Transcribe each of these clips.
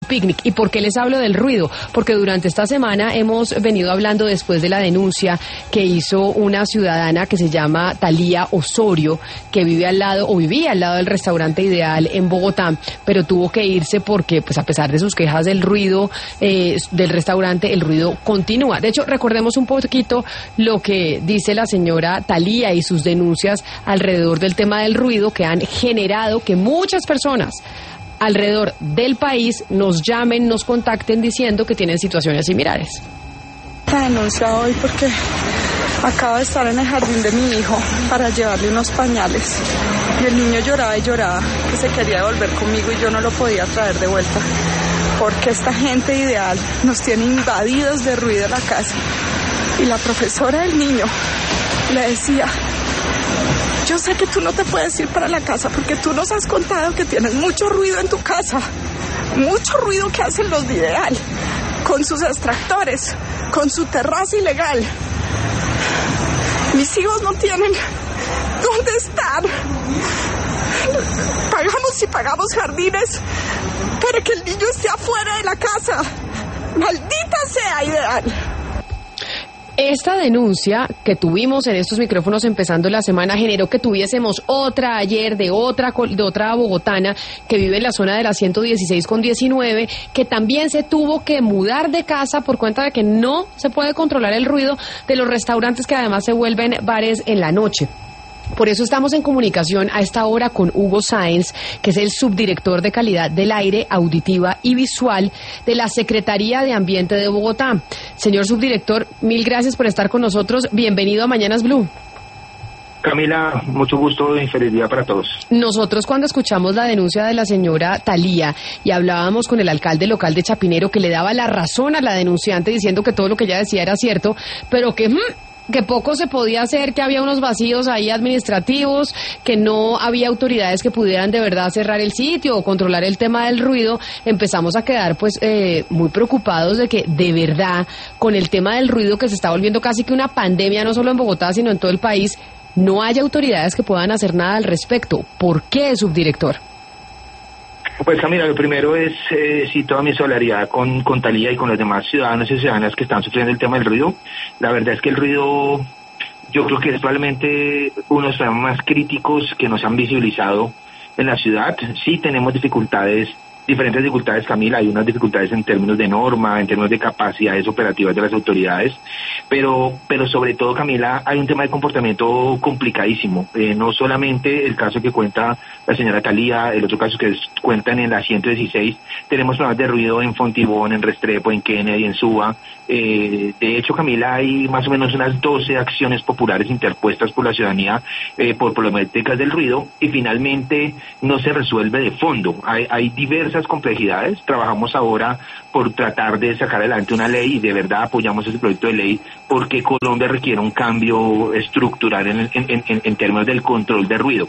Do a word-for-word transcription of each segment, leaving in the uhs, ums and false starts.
Picnic. ¿Y por qué les hablo del ruido? Porque durante esta semana hemos venido hablando después de la denuncia que hizo una ciudadana que se llama Talía Osorio, que vive al lado o vivía al lado del restaurante Ideal en Bogotá, pero tuvo que irse porque, pues, a pesar de sus quejas del ruido eh, del restaurante, el ruido continúa. De hecho, recordemos un poquito lo que dice la señora Talía y sus denuncias alrededor del tema del ruido, que han generado que muchas personas alrededor del país nos llamen, nos contacten diciendo que tienen situaciones similares. La denuncia hoy porque acabo de estar en el jardín de mi hijo para llevarle unos pañales y el niño lloraba y lloraba que se quería volver conmigo y yo no lo podía traer de vuelta porque esta gente Ideal nos tiene invadidos de ruido en la casa. Y la profesora del niño le decía: yo sé que tú no te puedes ir para la casa porque tú nos has contado que tienes mucho ruido en tu casa, mucho ruido que hacen los de Ideal, con sus extractores, con su terraza ilegal. Mis hijos no tienen dónde estar. Pagamos y pagamos jardines para que el niño esté afuera de la casa. Maldita sea Ideal. Esta denuncia que tuvimos en estos micrófonos empezando la semana generó que tuviésemos otra ayer de otra de otra bogotana que vive en la zona de la ciento dieciséis con diecinueve, que también se tuvo que mudar de casa por cuenta de que no se puede controlar el ruido de los restaurantes que además se vuelven bares en la noche. Por eso estamos en comunicación a esta hora con Hugo Sáenz, que es el subdirector de calidad del aire, auditiva y visual de la Secretaría de Ambiente de Bogotá. Señor subdirector, mil gracias por estar con nosotros. Bienvenido a Mañanas Blue. Camila, mucho gusto y feliz día para todos. Nosotros cuando escuchamos la denuncia de la señora Talía y hablábamos con el alcalde local de Chapinero, que le daba la razón a la denunciante diciendo que todo lo que ella decía era cierto, pero que... Hmm, que poco se podía hacer, que había unos vacíos ahí administrativos, que no había autoridades que pudieran de verdad cerrar el sitio o controlar el tema del ruido, empezamos a quedar pues eh, muy preocupados de que de verdad con el tema del ruido que se está volviendo casi que una pandemia no solo en Bogotá sino en todo el país, no haya autoridades que puedan hacer nada al respecto. ¿Por qué, subdirector? Pues Camila, lo primero es, eh, sí, toda mi solidaridad con, con Talía y con los demás ciudadanos y ciudadanas que están sufriendo el tema del ruido. La verdad es que el ruido, yo creo que es probablemente uno de los temas más críticos que nos han visibilizado en la ciudad. Sí tenemos dificultades, diferentes dificultades, Camila, hay unas dificultades en términos de norma, en términos de capacidades operativas de las autoridades, pero pero sobre todo, Camila, hay un tema de comportamiento complicadísimo, eh, no solamente el caso que cuenta la señora Talía, el otro caso que es, cuentan en la ciento dieciséis, tenemos problemas de ruido en Fontibón, en Restrepo, en Kennedy, en Suba. Eh, de hecho, Camila, hay más o menos unas doce acciones populares interpuestas por la ciudadanía eh, por problemáticas del ruido y finalmente no se resuelve de fondo. Hay, hay diversas complejidades. Trabajamos ahora por tratar de sacar adelante una ley y de verdad apoyamos ese proyecto de ley porque Colombia requiere un cambio estructural en, en, en, en términos del control de ruido.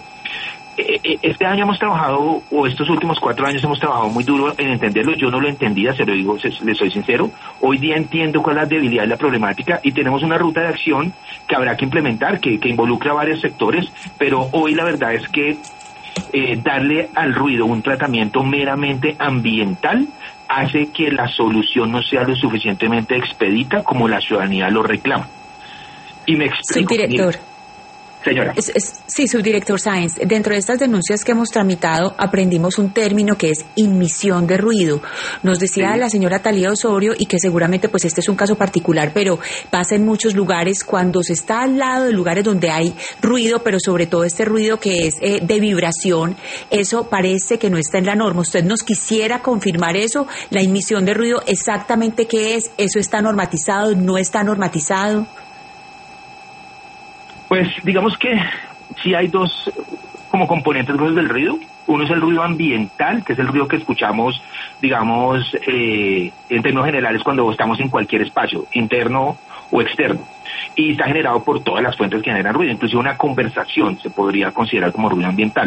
Este año hemos trabajado, o estos últimos cuatro años hemos trabajado muy duro en entenderlo. Yo no lo entendía, se lo digo, se, le soy sincero. Hoy día entiendo cuál es la debilidad y la problemática y tenemos una ruta de acción que habrá que implementar, que, que involucra a varios sectores, pero hoy la verdad es que eh, darle al ruido un tratamiento meramente ambiental hace que la solución no sea lo suficientemente expedita como la ciudadanía lo reclama. Y me explico. Subdirector. Señora. Es, es, sí, subdirector Sáenz, dentro de estas denuncias que hemos tramitado aprendimos un término que es inmisión de ruido. Nos decía sí. la señora Talía Osorio, y que seguramente pues este es un caso particular, pero pasa en muchos lugares cuando se está al lado de lugares donde hay ruido, pero sobre todo este ruido que es eh, de vibración, eso parece que no está en la norma. ¿Usted nos quisiera confirmar eso? La inmisión de ruido, exactamente qué es, eso está normatizado, no está normatizado. Pues digamos que sí hay dos como componentes del ruido. Uno es el ruido ambiental, que es el ruido que escuchamos, digamos, eh, en términos generales cuando estamos en cualquier espacio, interno o externo. Y está generado por todas las fuentes que generan ruido, inclusive una conversación se podría considerar como ruido ambiental.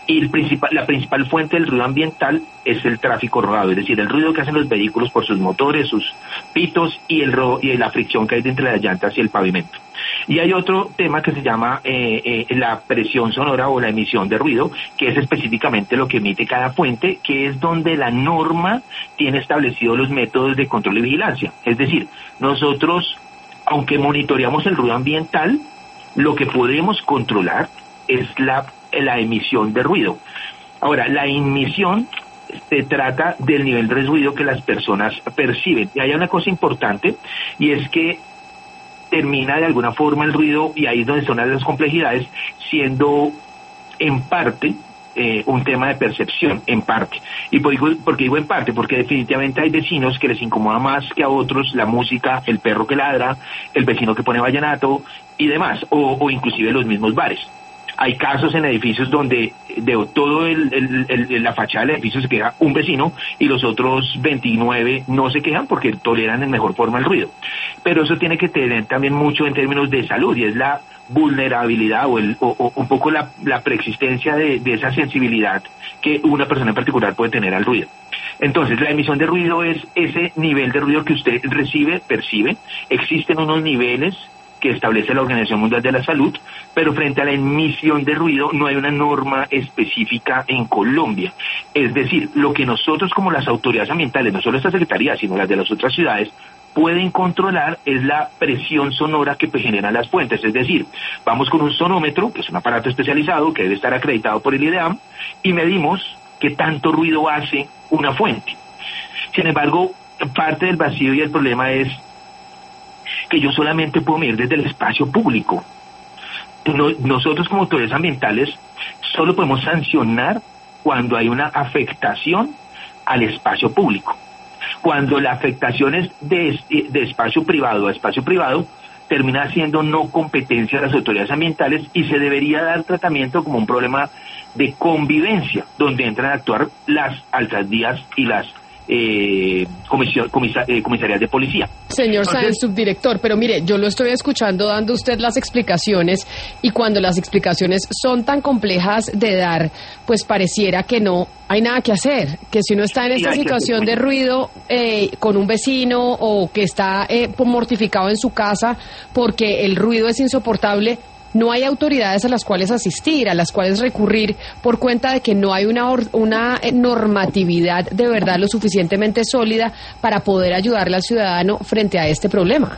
Y el principal, la principal fuente del ruido ambiental es el tráfico rodado, es decir, el ruido que hacen los vehículos por sus motores, sus pitos y el ro- y la fricción que hay entre las llantas y el pavimento. Y hay otro tema que se llama eh, eh, la presión sonora o la emisión de ruido, que es específicamente lo que emite cada fuente, que es donde la norma tiene establecidos los métodos de control y vigilancia. Es decir, nosotros, aunque monitoreamos el ruido ambiental, lo que podemos controlar es la, la emisión de ruido. Ahora, la emisión se trata del nivel de ruido que las personas perciben. Y hay una cosa importante, y es que termina de alguna forma el ruido, y ahí es donde son las complejidades, siendo en parte eh, un tema de percepción, en parte. ¿Y por, por qué digo en parte? Porque definitivamente hay vecinos que les incomoda más que a otros la música, el perro que ladra, el vecino que pone vallenato y demás, o, o inclusive los mismos bares. Hay casos en edificios donde de todo el, el, el, la fachada del edificio se queja un vecino y los otros veintinueve no se quejan porque toleran en mejor forma el ruido. Pero eso tiene que tener también mucho en términos de salud, y es la vulnerabilidad o, el, o, o un poco la, la preexistencia de, de esa sensibilidad que una persona en particular puede tener al ruido. Entonces, la emisión de ruido es ese nivel de ruido que usted recibe, percibe. Existen unos niveles que establece la Organización Mundial de la Salud, pero frente a la emisión de ruido no hay una norma específica en Colombia. Es decir, lo que nosotros como las autoridades ambientales, no solo esta Secretaría, sino las de las otras ciudades, pueden controlar es la presión sonora que generan las fuentes. Es decir, vamos con un sonómetro, que es un aparato especializado que debe estar acreditado por el IDEAM, y medimos qué tanto ruido hace una fuente. Sin embargo, parte del vacío y el problema es que yo solamente puedo medir desde el espacio público. No, nosotros como autoridades ambientales solo podemos sancionar cuando hay una afectación al espacio público. Cuando la afectación es de, de espacio privado a espacio privado, termina siendo no competencia de las autoridades ambientales y se debería dar tratamiento como un problema de convivencia, donde entran a actuar las alcaldías y las Eh, comisión, comisa, eh, comisarías de policía. Señor Sáenz, subdirector, pero mire, yo lo estoy escuchando dando usted las explicaciones, y cuando las explicaciones son tan complejas de dar, pues pareciera que no hay nada que hacer, que si uno está en esta situación de ruido eh, con un vecino, o que está eh, mortificado en su casa porque el ruido es insoportable, no hay autoridades a las cuales asistir, a las cuales recurrir, por cuenta de que no hay una, or, una normatividad de verdad lo suficientemente sólida para poder ayudarle al ciudadano frente a este problema.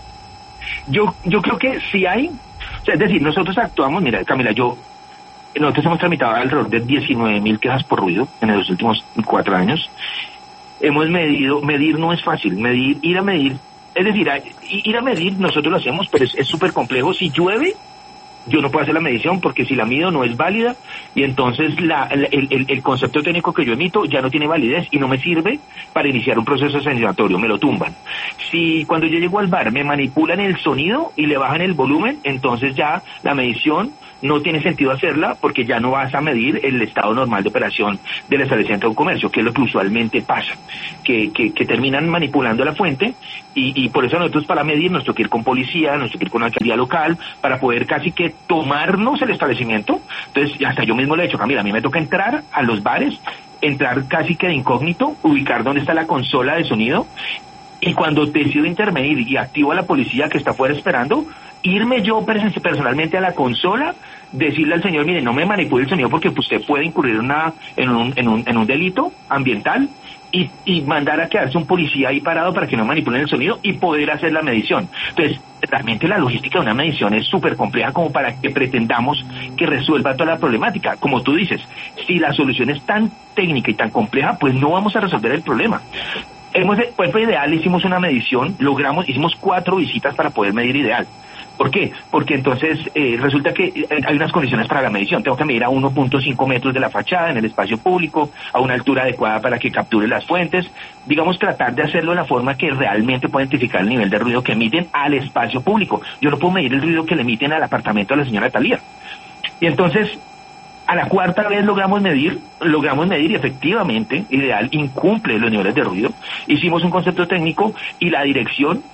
Yo yo creo que sí hay, o sea, es decir, nosotros actuamos, mira, Camila, yo, nosotros hemos tramitado alrededor de diecinueve mil quejas por ruido en los últimos cuatro años. Hemos medido, medir no es fácil, medir, ir a medir, es decir, a, ir a medir nosotros lo hacemos, pero es súper complejo. Si llueve, yo no puedo hacer la medición porque si la mido no es válida, y entonces la, el, el, el concepto técnico que yo emito ya no tiene validez y no me sirve para iniciar un proceso sancionatorio, me lo tumban. Si cuando yo llego al bar me manipulan el sonido y le bajan el volumen, entonces ya la medición no tiene sentido hacerla porque ya no vas a medir el estado normal de operación del establecimiento de un comercio, que es lo que usualmente pasa, que, que, que terminan manipulando la fuente, y, y por eso nosotros para medir nos toca ir con policía, nos toca ir con la alcaldía local, para poder casi que tomarnos el establecimiento. Entonces hasta yo mismo le he dicho, Camila, a mí me toca entrar a los bares, entrar casi que de incógnito, ubicar dónde está la consola de sonido, y cuando decido intervenir y activo a la policía que está afuera esperando, irme yo personalmente a la consola, decirle al señor, mire, no me manipule el sonido porque usted puede incurrir una, en, un, en, un, en un delito ambiental, y, y mandar a quedarse un policía ahí parado para que no manipulen el sonido y poder hacer la medición. Entonces, realmente la logística de una medición es súper compleja como para que pretendamos que resuelva toda la problemática. Como tú dices, si la solución es tan técnica y tan compleja, pues no vamos a resolver el problema. Hemos, pues fue ideal, hicimos una medición, logramos, hicimos cuatro visitas para poder medir ideal. ¿Por qué? Porque entonces eh, resulta que hay unas condiciones para la medición. Tengo que medir a uno punto cinco metros de la fachada en el espacio público, a una altura adecuada para que capture las fuentes. Digamos, tratar de hacerlo de la forma que realmente pueda identificar el nivel de ruido que emiten al espacio público. Yo no puedo medir el ruido que le emiten al apartamento de la señora Talía. Y entonces, a la cuarta vez logramos medir, logramos medir y efectivamente, ideal, incumple los niveles de ruido. Hicimos un concepto técnico y la dirección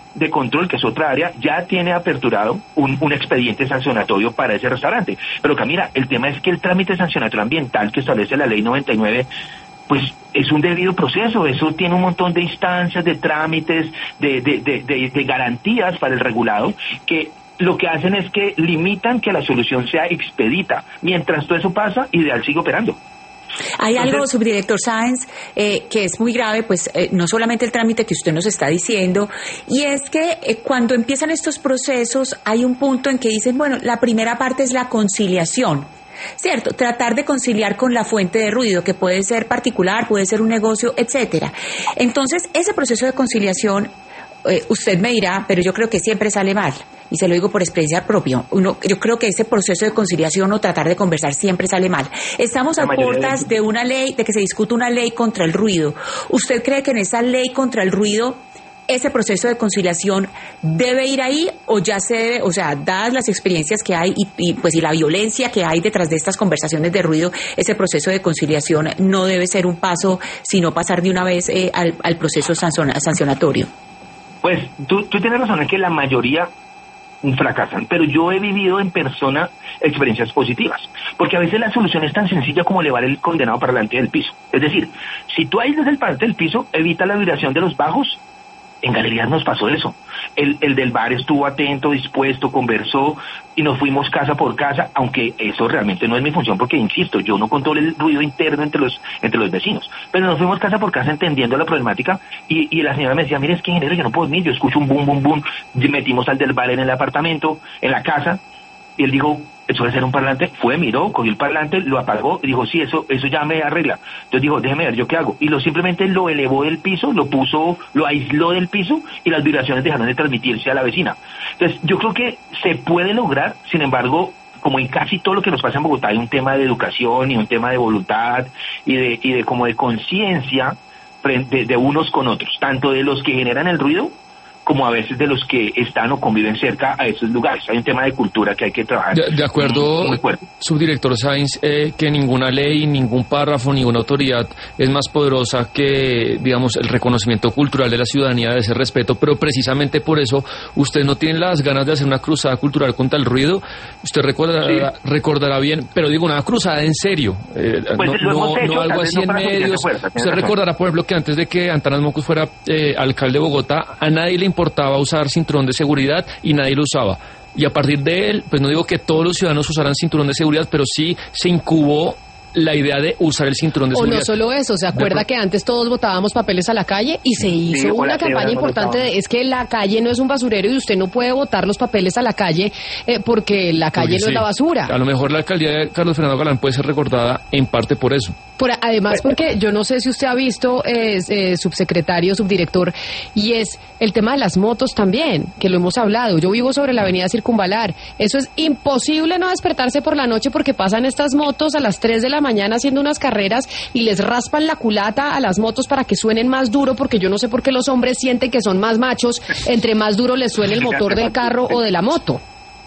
de Control, que es otra área, ya tiene aperturado un, un expediente sancionatorio para ese restaurante. Pero Camila, el tema es que el trámite sancionatorio ambiental que establece la ley noventa y nueve, pues es un debido proceso, eso tiene un montón de instancias, de trámites, de, de, de, de, de garantías para el regulado, que lo que hacen es que limitan que la solución sea expedita. Mientras todo eso pasa, Ideal sigue operando. Hay Entonces, algo, subdirector Sáenz, eh, que es muy grave, pues eh, no solamente el trámite que usted nos está diciendo, y es que eh, cuando empiezan estos procesos hay un punto en que dicen, bueno, la primera parte es la conciliación. Cierto, tratar de conciliar con la fuente de ruido, que puede ser particular, puede ser un negocio, etcétera. Entonces, ese proceso de conciliación, eh, usted me dirá, pero yo creo que siempre sale mal, y se lo digo por experiencia propia. Uno, yo creo que ese proceso de conciliación o tratar de conversar siempre sale mal. Estamos a puertas de una ley, de que se discute una ley contra el ruido. ¿Usted cree que en esa ley contra el ruido ese proceso de conciliación debe ir ahí, o ya se debe, o sea, dadas las experiencias que hay y, y pues y la violencia que hay detrás de estas conversaciones de ruido, ese proceso de conciliación no debe ser un paso, sino pasar de una vez eh, al, al proceso sancionatorio? Pues tú, tú tienes razón en que la mayoría fracasan, pero yo he vivido en persona experiencias positivas, porque a veces la solución es tan sencilla como elevar el condenado parlante del piso. Es decir, si tú aíslas el parlante del piso, evita la vibración de los bajos. En Galerías nos pasó eso. El, el del bar estuvo atento, dispuesto, conversó y nos fuimos casa por casa, aunque eso realmente no es mi función porque, insisto, yo no controlo el ruido interno entre los entre los vecinos. Pero nos fuimos casa por casa entendiendo la problemática y, y la señora me decía, mire, es que ingeniero, yo no puedo dormir, yo escucho un boom, boom, boom. Metimos al del bar en el apartamento, en la casa, y él dijo, eso debe ser un parlante. Fue, miró, cogió el parlante, lo apagó y dijo, sí, eso eso ya me arregla. Entonces dijo, déjeme ver, ¿yo qué hago? Y lo simplemente lo elevó del piso, lo puso, lo aisló del piso y las vibraciones dejaron de transmitirse a la vecina. Entonces yo creo que se puede lograr, sin embargo, como en casi todo lo que nos pasa en Bogotá, hay un tema de educación y un tema de voluntad y de y de como de conciencia frente de unos con otros, tanto de los que generan el ruido como a veces de los que están o conviven cerca a esos lugares. Hay un tema de cultura que hay que trabajar. De, de acuerdo, subdirector Sáenz, eh, que ninguna ley, ningún párrafo, ninguna autoridad es más poderosa que, digamos, el reconocimiento cultural de la ciudadanía, de ese respeto, pero precisamente por eso usted no tiene las ganas de hacer una cruzada cultural contra el ruido. Usted recordará, sí. recordará bien, pero digo, una cruzada en serio, eh, pues no, no, hecho, no algo así no en medios. Fuerza, usted recordará, por ejemplo, que antes de que Antanas Mocus fuera eh, alcalde de Bogotá, a nadie le importaba usar cinturón de seguridad y nadie lo usaba. Y a partir de él, pues no digo que todos los ciudadanos usaran cinturón de seguridad, pero sí se incubó la idea de usar el cinturón de seguridad. O no solo eso, ¿se acuerda que antes todos botábamos papeles a la calle y se hizo sí, una campaña importante de, es que la calle no es un basurero y usted no puede botar los papeles a la calle eh, porque la calle porque no sí. es la basura? A lo mejor la alcaldía de Carlos Fernando Galán puede ser recordada en parte por eso. Por, además, porque yo no sé si usted ha visto, eh, eh, subsecretario, subdirector, y es el tema de las motos también, que lo hemos hablado. Yo vivo sobre la avenida Circunvalar. Eso es imposible no despertarse por la noche porque pasan estas motos a las tres de la mañana haciendo unas carreras y les raspan la culata a las motos para que suenen más duro, porque yo no sé por qué los hombres sienten que son más machos entre más duro les suene el motor del carro o de la moto.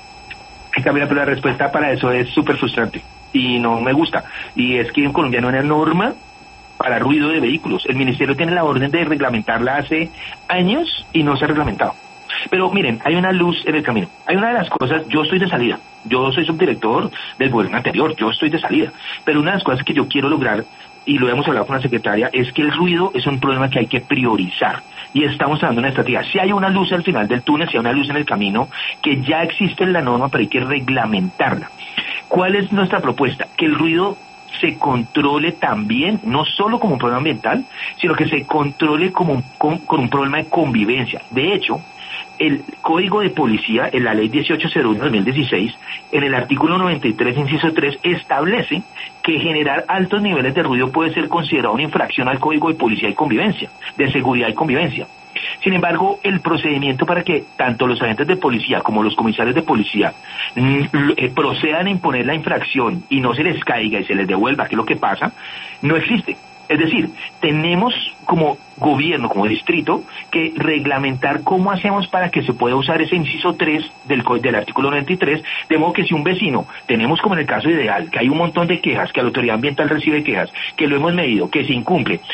Camila, pero la respuesta para eso es súper frustrante y no me gusta. Y es que en Colombia no hay una norma para ruido de vehículos. El ministerio tiene la orden de reglamentarla hace años y no se ha reglamentado. Pero miren, hay una luz en el camino. Hay una de las cosas, yo estoy de salida. Yo soy subdirector del gobierno anterior, yo estoy de salida. Pero una de las cosas que yo quiero lograr, y lo hemos hablado con la secretaria, es que el ruido es un problema que hay que priorizar. Y estamos dando una estrategia. Si hay una luz al final del túnel, si hay una luz en el camino, que ya existe en la norma, pero hay que reglamentarla. ¿Cuál es nuestra propuesta? Que el ruido se controle también, no solo como un problema ambiental, sino que se controle como un, con, con un problema de convivencia. De hecho, el Código de Policía, en la Ley dieciocho cero uno de dos mil dieciséis, en el artículo noventa y tres, inciso tres, establece que generar altos niveles de ruido puede ser considerado una infracción al Código de Policía y Convivencia, de Seguridad y Convivencia. Sin embargo, el procedimiento para que tanto los agentes de policía como los comisarios de policía mm, eh, procedan a imponer la infracción y no se les caiga y se les devuelva, que es lo que pasa, no existe. Es decir, tenemos como gobierno, como distrito, que reglamentar cómo hacemos para que se pueda usar ese inciso tres del, del artículo noventa y tres, de modo que si un vecino, tenemos como en el caso ideal, que hay un montón de quejas, que la autoridad ambiental recibe quejas, que lo hemos medido, que se incumple,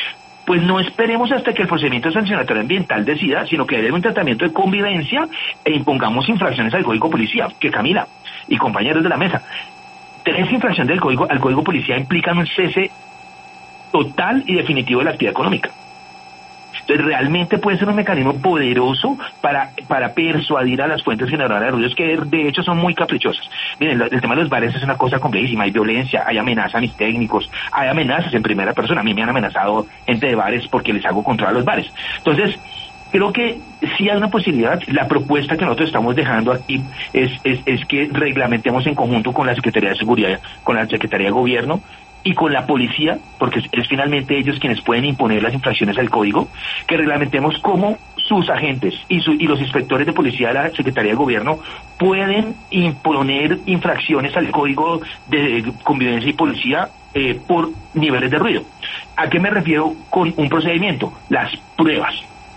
pues no esperemos hasta que el procedimiento sancionatorio ambiental decida, sino que debe un tratamiento de convivencia e impongamos infracciones al Código Policía, que Camila y compañeros de la mesa, tres infracciones del código al Código Policía implican un cese total y definitivo de la actividad económica. Entonces realmente puede ser un mecanismo poderoso para para persuadir a las fuentes generadoras de ruidos, que de hecho son muy caprichosas. Miren, el tema de los bares es una cosa complejísima, hay violencia, hay amenazas a mis técnicos, hay amenazas en primera persona. A mí me han amenazado gente de bares porque les hago control a los bares. Entonces creo que sí hay una posibilidad. La propuesta que nosotros estamos dejando aquí es, es, es que reglamentemos en conjunto con la Secretaría de Seguridad, con la Secretaría de Gobierno y con la policía, porque es, es finalmente ellos quienes pueden imponer las infracciones al código, que reglamentemos cómo sus agentes y, su, y los inspectores de policía de la Secretaría de Gobierno pueden imponer infracciones al código de convivencia y policía eh, por niveles de ruido. ¿A qué me refiero con un procedimiento? Las pruebas.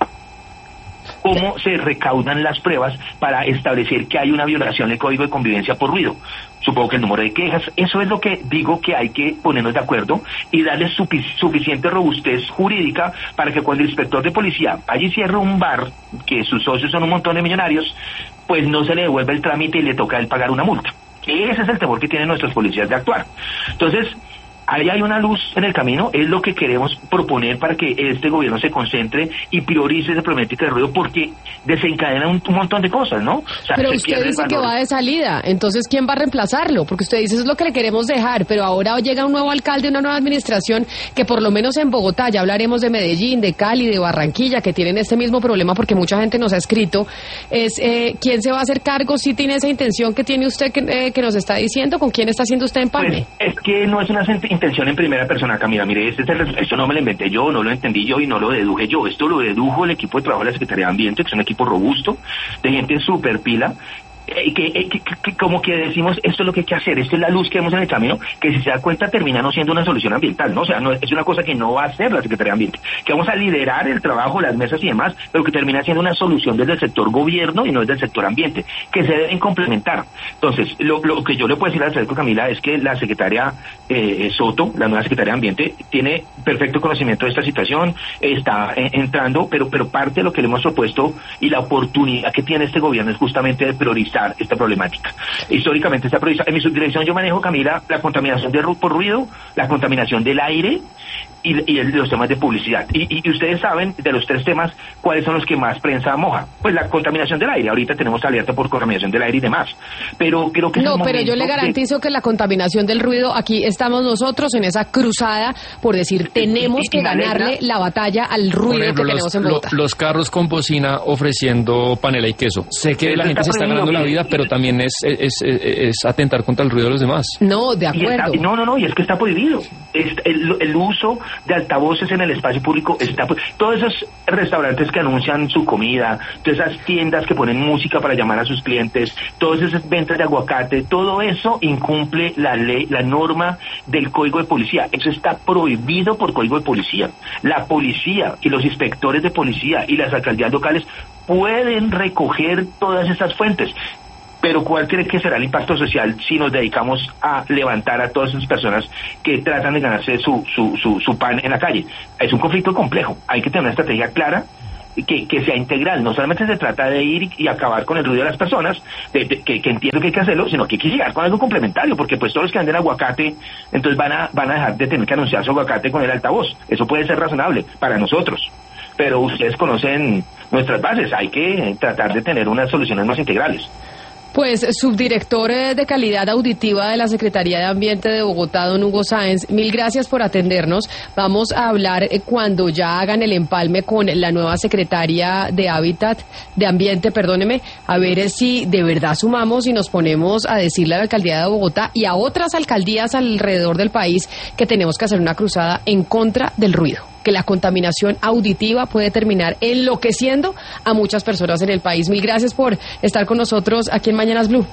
¿Cómo se recaudan las pruebas para establecer que hay una violación del Código de Convivencia por ruido? Supongo que el número de quejas, eso es lo que digo que hay que ponernos de acuerdo y darle sufic- suficiente robustez jurídica para que cuando el inspector de policía vaya y cierre un bar, que sus socios son un montón de millonarios, pues no se le devuelve el trámite y le toca a él pagar una multa. Ese es el temor que tienen nuestros policías de actuar. Entonces, ahí hay una luz en el camino, es lo que queremos proponer para que este gobierno se concentre y priorice esa problemática de ruido, porque desencadena un, un montón de cosas, ¿no? O sea, pero usted dice que va de salida, entonces ¿quién va a reemplazarlo? Porque usted dice eso es lo que le queremos dejar, pero ahora llega un nuevo alcalde, una nueva administración, que por lo menos en Bogotá, ya hablaremos de Medellín, de Cali, de Barranquilla, que tienen este mismo problema porque mucha gente nos ha escrito, es eh, ¿quién se va a hacer cargo? ¿Si tiene esa intención que tiene usted que, eh, que nos está diciendo? ¿Con quién está haciendo usted empalme? Pues es que no es una intención en primera persona, Camila. Mire, este es el, esto no me lo inventé yo, no lo entendí yo y no lo deduje yo. Esto lo dedujo el equipo de trabajo de la Secretaría de Ambiente, que es un equipo robusto, de gente súper pila, eh, que, eh, que, que como que decimos, esto es lo que hay que hacer, esto es la luz que vemos en el camino, que si se da cuenta termina no siendo una solución ambiental, ¿no? O sea, no, es una cosa que no va a hacer la Secretaría de Ambiente, que vamos a liderar el trabajo, las mesas y demás, pero que termina siendo una solución desde el sector gobierno y no desde el sector ambiente, que se deben complementar. Entonces, lo, lo que yo le puedo decir al secretario Camila es que la secretaria eh, Soto, la nueva secretaria de Ambiente, tiene perfecto conocimiento de esta situación, está eh, entrando, pero, pero parte de lo que le hemos propuesto y la oportunidad que tiene este gobierno es justamente de priorizar esta problemática. Históricamente está priorizada. En mi subdirección yo manejo, Camila, la contaminación de ru- por ruido, la contaminación del aire y, y el, los temas de publicidad. Y, y, y ustedes saben, de los tres temas, cuáles son los que más prensa moja. Pues la contaminación del aire. Ahorita tenemos alerta por contaminación del aire y demás. Pero creo que no, pero yo le garantizo de... que la contaminación del ruido, aquí estamos nosotros en esa cruzada por decir, tenemos y, y, que y ganarle la batalla al ruido ejemplo, que tenemos los, en Bogotá. Lo, los carros con bocina ofreciendo panela y queso. Sé que la, la gente se está ganando la vida, pero también es, es, es, es atentar contra el ruido de los demás. No, de acuerdo. Está, no, no, no, y es que está prohibido. Es, el, el uso de altavoces en el espacio público está... Todos esos restaurantes que anuncian su comida, todas esas tiendas que ponen música para llamar a sus clientes, todas esas ventas de aguacate, todo eso incumple la ley, la norma del Código de Policía. Eso está prohibido por Código de Policía. La policía y los inspectores de policía y las alcaldías locales pueden recoger todas esas fuentes. Pero ¿cuál cree que será el impacto social si nos dedicamos a levantar a todas esas personas que tratan de ganarse su, su, su, su pan en la calle? Es un conflicto complejo. Hay que tener una estrategia clara que, que sea integral. No solamente se trata de ir y, y acabar con el ruido de las personas, de, de, que, que entiendo que hay que hacerlo, sino que hay que llegar con algo complementario, porque pues todos los que venden aguacate, entonces van a, van a dejar de tener que anunciar su aguacate con el altavoz. Eso puede ser razonable para nosotros. Pero ustedes conocen nuestras bases. Hay que tratar de tener unas soluciones más integrales. Pues, subdirector de calidad auditiva de la Secretaría de Ambiente de Bogotá, don Hugo Sáenz, mil gracias por atendernos. Vamos a hablar eh, cuando ya hagan el empalme con la nueva secretaria de Hábitat, de Ambiente, perdóneme, a ver eh, si de verdad sumamos y nos ponemos a decirle a la Alcaldía de Bogotá y a otras alcaldías alrededor del país que tenemos que hacer una cruzada en contra del ruido, que la contaminación auditiva puede terminar enloqueciendo a muchas personas en el país. Mil gracias por estar con nosotros aquí en Mañanas Blue.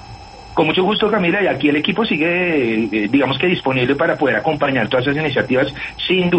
Con mucho gusto, Camila, y aquí el equipo sigue, eh, digamos que disponible para poder acompañar todas esas iniciativas, sin duda.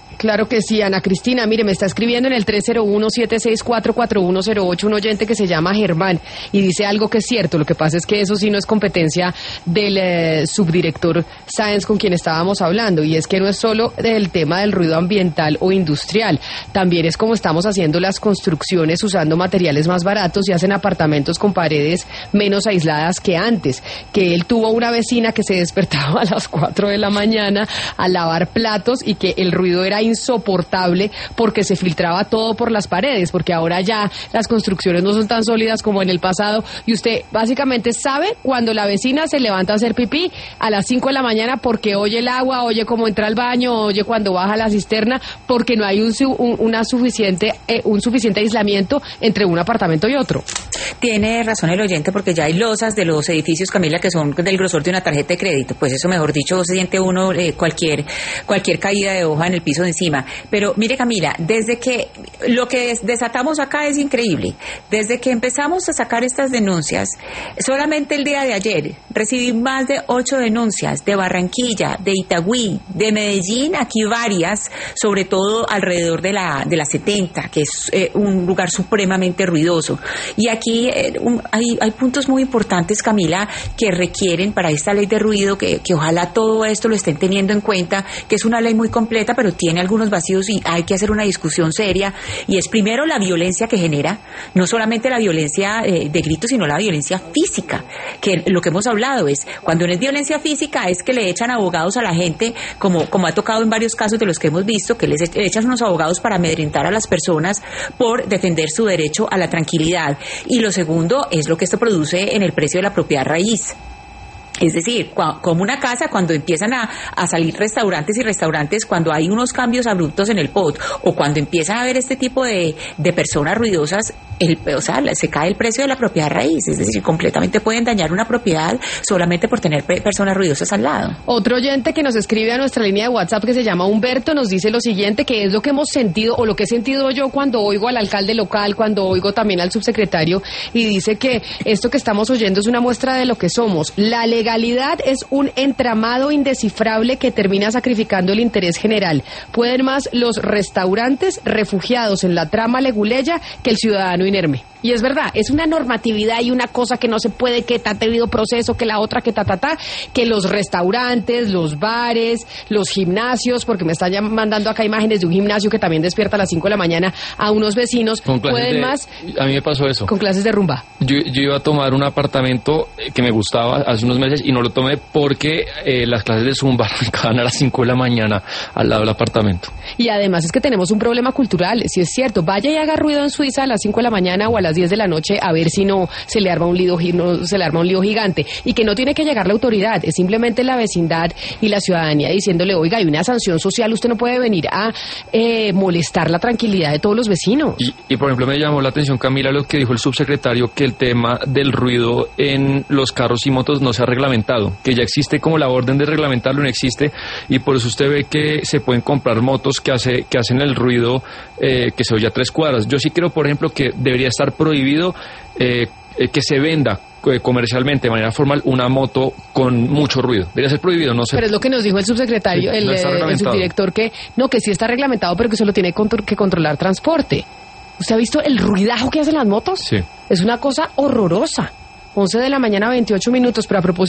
Claro que sí, Ana Cristina. Mire, me está escribiendo en el tres cero uno, siete seis cuatro, cuatro uno cero ocho un oyente que se llama Germán y dice algo que es cierto. Lo que pasa es que eso sí no es competencia del eh, subdirector Sáenz con quien estábamos hablando, y es que no es solo del tema del ruido ambiental o industrial, también es como estamos haciendo las construcciones usando materiales más baratos y hacen apartamentos con paredes menos aisladas que antes, que él tuvo una vecina que se despertaba a las cuatro de la mañana a lavar platos y que el ruido era insoportable porque se filtraba todo por las paredes, porque ahora ya las construcciones no son tan sólidas como en el pasado, y usted básicamente sabe cuando la vecina se levanta a hacer pipí a las cinco de la mañana porque oye el agua, oye cómo entra al baño, oye cuando baja la cisterna, porque no hay un, un, una suficiente, eh, un suficiente aislamiento entre un apartamento y otro. Tiene razón el oyente, porque ya hay losas de los edificios, Camila, que son del grosor de una tarjeta de crédito. Pues eso, mejor dicho, se siente uno eh, cualquier cualquier caída de hoja en el piso de encima. Pero mire, Camila, desde que lo que desatamos acá es increíble. Desde que empezamos a sacar estas denuncias, solamente el día de ayer recibí más de ocho denuncias de Barranquilla, de Itagüí, de Medellín, aquí varias, sobre todo alrededor de la de la setenta, que es eh, un lugar supremamente ruidoso. Y aquí eh, un, hay, hay puntos muy importantes, Camila, que requieren para esta ley de ruido, que, que ojalá todo esto lo estén teniendo en cuenta, que es una ley muy completa, pero tiene algunos vacíos y hay que hacer una discusión seria. Y es primero la violencia que genera, no solamente la violencia eh, de gritos, sino la violencia física, que lo que hemos hablado es, cuando no es violencia física, es que le echan abogados a la gente, como, como ha tocado en varios casos de los que hemos visto, que les echan unos abogados para amedrentar a las personas por defender su derecho a la tranquilidad. Y lo segundo es lo que esto produce en el precio de la propiedad raíz. Es decir, como una casa, cuando empiezan a, a salir restaurantes y restaurantes, cuando hay unos cambios abruptos en el P O T, o cuando empiezan a haber este tipo de, de personas ruidosas, el, o sea, se cae el precio de la propiedad raíz. Es decir, completamente pueden dañar una propiedad solamente por tener personas ruidosas al lado. Otro oyente que nos escribe a nuestra línea de WhatsApp, que se llama Humberto, nos dice lo siguiente, que es lo que hemos sentido, o lo que he sentido yo cuando oigo al alcalde local, cuando oigo también al subsecretario, y dice que esto que estamos oyendo es una muestra de lo que somos. La legalidad La legalidad es un entramado indescifrable que termina sacrificando el interés general. Pueden más los restaurantes refugiados en la trama leguleya que el ciudadano inerme. Y es verdad, es una normatividad y una cosa que no se puede, que ta debido proceso, que la otra, que ta, ta, ta, que los restaurantes, los bares, los gimnasios, porque me están ya mandando acá imágenes de un gimnasio que también despierta a las cinco de la mañana a unos vecinos, pueden de, más... A mí me pasó eso. Con clases de rumba. Yo, yo iba a tomar un apartamento que me gustaba hace unos meses y no lo tomé porque eh, las clases de zumba arrancaban a las cinco de la mañana al lado del apartamento. Y además es que tenemos un problema cultural, si es cierto, vaya y haga ruido en Suiza a las cinco de la mañana o a las diez de la noche a ver si no se le arma un lío, no, se le arma un lío gigante, y que no tiene que llegar la autoridad, es simplemente la vecindad y la ciudadanía diciéndole, oiga, hay una sanción social, usted no puede venir a eh, molestar la tranquilidad de todos los vecinos. Y, y por ejemplo me llamó la atención, Camila, lo que dijo el subsecretario, que el tema del ruido en los carros y motos no se ha reglamentado, que ya existe como la orden de reglamentarlo, no existe, y por eso usted ve que se pueden comprar motos que hace que hacen el ruido eh, que se oye a tres cuadras. Yo sí creo, por ejemplo, que debería estar prohibido eh, eh, que se venda eh, comercialmente de manera formal una moto con mucho ruido. Debería ser prohibido, no sé. Pero es lo que nos dijo el subsecretario, sí, el, no el subdirector, que no, que sí está reglamentado, pero que solo tiene que controlar transporte. ¿Usted ha visto el ruidajo que hacen las motos? Sí. Es una cosa horrorosa. once de la mañana, veintiocho minutos, pero a propósito